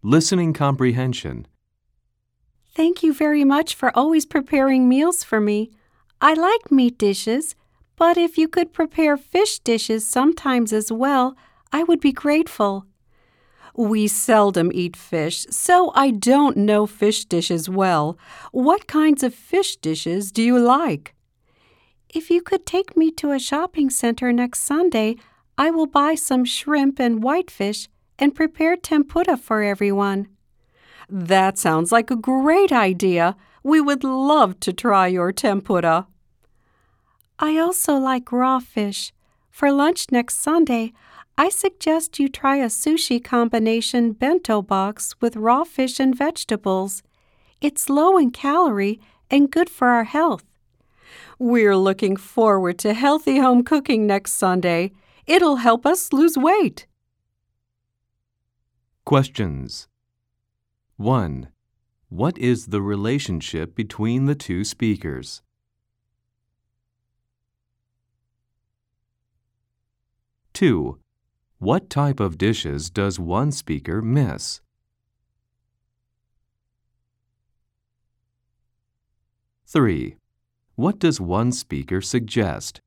Listening comprehension. Thank you very much for always preparing meals for me. I like meat dishes, but if you could prepare fish dishes sometimes as well, I would be grateful. We seldom eat fish, so I don't know fish dishes well. What kinds of fish dishes do you like? If you could take me to a shopping center next Sunday, I will buy some shrimp and whitefish and prepare tempura for everyone. That sounds like a great idea. We would love to try your tempura. I also like raw fish. For lunch next Sunday, I suggest you try a sushi combination bento box with raw fish and vegetables. It's low in calorie and good for our health. We're looking forward to healthy home cooking next Sunday. It'll help us lose weight. Questions. 1. What is the relationship between the two speakers? 2. What type of dishes does one speaker miss? 3. What does one speaker suggest?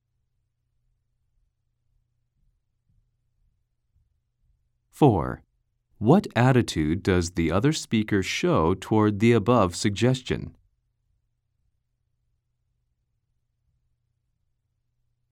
4. What attitude does the other speaker show toward the above suggestion?